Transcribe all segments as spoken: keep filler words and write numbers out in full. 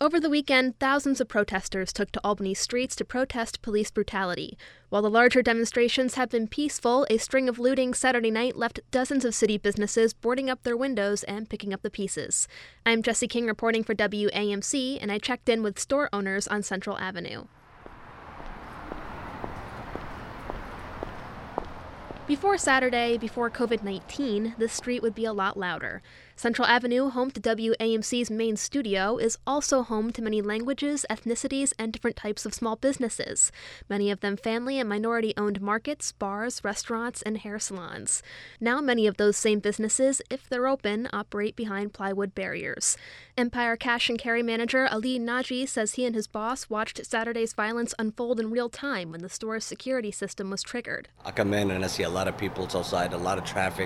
Over the weekend, thousands of protesters took to Albany streets to protest police brutality. While the larger demonstrations have been peaceful, a string of looting Saturday night left dozens of city businesses boarding up their windows and picking up the pieces. I'm Jesse King reporting for W A M C, and I checked in with store owners on Central Avenue. Before Saturday, before covid nineteen, this street would be a lot louder. Central Avenue, home to W A M C's main studio, is also home to many languages, ethnicities, and different types of small businesses, many of them family and minority-owned markets, bars, restaurants, and hair salons. Now many of those same businesses, if they're open, operate behind plywood barriers. Empire Cash and Carry manager Ali Naji says he and his boss watched Saturday's violence unfold in real time when the store's security system was triggered. I come in and I see a lot of people outside, a lot of traffic.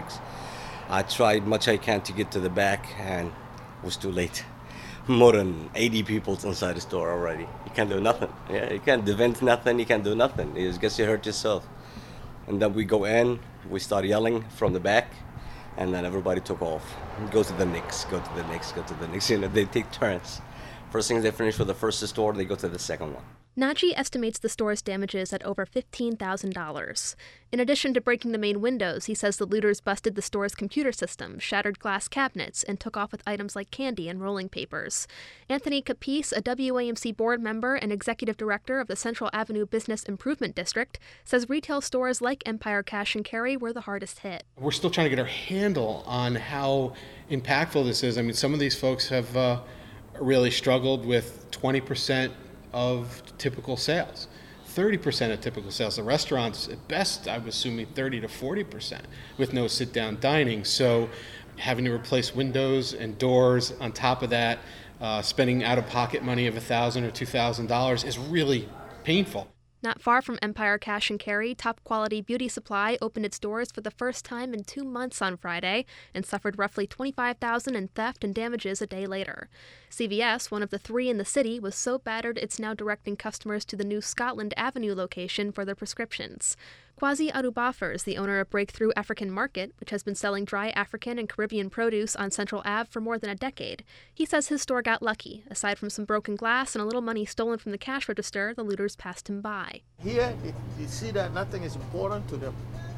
I tried much I can to get to the back, and it was too late. More than eighty people inside the store already. You can't do nothing. Yeah, you can't defend nothing. You can't do nothing. You just guess you hurt yourself. And then we go in. We start yelling from the back, and then everybody took off. Go to the next. Go to the next. Go to the next. You know, they take turns. First thing they finish with the first store, they go to the second one. Naji estimates the store's damages at over fifteen thousand dollars. In addition to breaking the main windows, he says the looters busted the store's computer system, shattered glass cabinets, and took off with items like candy and rolling papers. Anthony Capice, a W A M C board member and executive director of the Central Avenue Business Improvement District, says retail stores like Empire Cash and Carry were the hardest hit. We're still trying to get our handle on how impactful this is. I mean, some of these folks have uh, really struggled with twenty percent of typical sales, thirty percent of typical sales. The restaurants, at best, I'm assuming thirty to forty percent with no sit-down dining. So having to replace windows and doors on top of that, uh, spending out-of-pocket money of one thousand dollars or two thousand dollars is really painful. Not far from Empire Cash and Carry, Top Quality Beauty Supply opened its doors for the first time in two months on Friday and suffered roughly twenty-five thousand dollars in theft and damages a day later. C V S, one of the three in the city, was so battered it's now directing customers to the new Scotland Avenue location for their prescriptions. Kwasi Arubafar is the owner of Breakthrough African Market, which has been selling dry African and Caribbean produce on Central Ave for more than a decade. He says his store got lucky. Aside from some broken glass and a little money stolen from the cash register, the looters passed him by. Here, you see that nothing is important to them.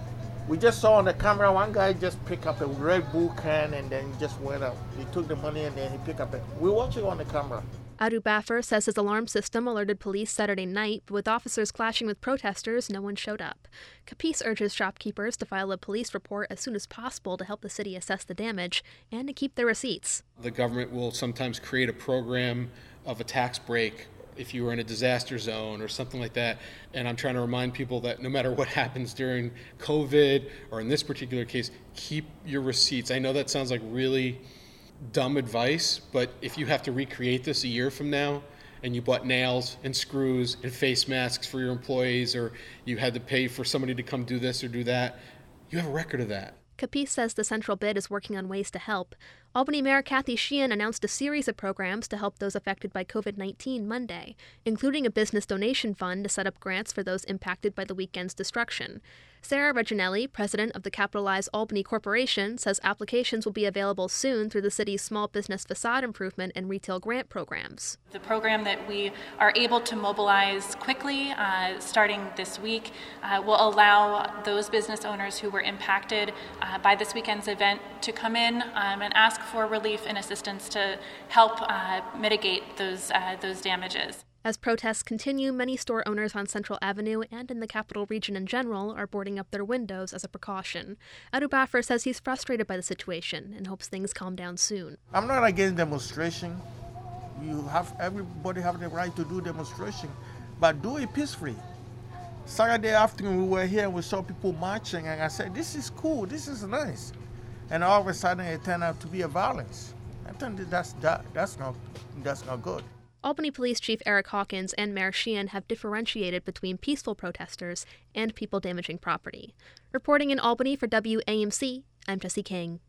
We just saw on the camera one guy just pick up a Red Bull can and then just went out. He took the money and then he picked up it. We watch it on the camera. Arubafar says his alarm system alerted police Saturday night, but with officers clashing with protesters, no one showed up. Capice urges shopkeepers to file a police report as soon as possible to help the city assess the damage and to keep their receipts. The government will sometimes create a program of a tax break if you were in a disaster zone or something like that. And I'm trying to remind people that no matter what happens during COVID, or in this particular case, keep your receipts. I know that sounds like really dumb advice, but if you have to recreate this a year from now and you bought nails and screws and face masks for your employees, or you had to pay for somebody to come do this or do that, you have a record of that. Capice says the Central Bid is working on ways to help. Albany Mayor Kathy Sheehan announced a series of programs to help those affected by covid nineteen Monday, including a business donation fund to set up grants for those impacted by the weekend's destruction. Sarah Reginelli, president of the Capitalize Albany Corporation, says applications will be available soon through the city's small business facade improvement and retail grant programs. The program that we are able to mobilize quickly, uh, starting this week, uh, will allow those business owners who were impacted uh, by this weekend's event to come in um, and ask for relief and assistance to help uh, mitigate those uh, those damages. As protests continue, many store owners on Central Avenue and in the Capital Region in general are boarding up their windows as a precaution. Arubafar says he's frustrated by the situation and hopes things calm down soon. I'm not against demonstration. You have everybody have the right to do demonstration, but do it peacefully. Saturday afternoon we were here and we saw people marching, and I said, "This is cool. This is nice." And all of a sudden it turned out to be a violence. I think that that's that, that's not that's not good. Albany Police Chief Eric Hawkins and Mayor Sheehan have differentiated between peaceful protesters and people damaging property. Reporting in Albany for W A M C, I'm Jesse King.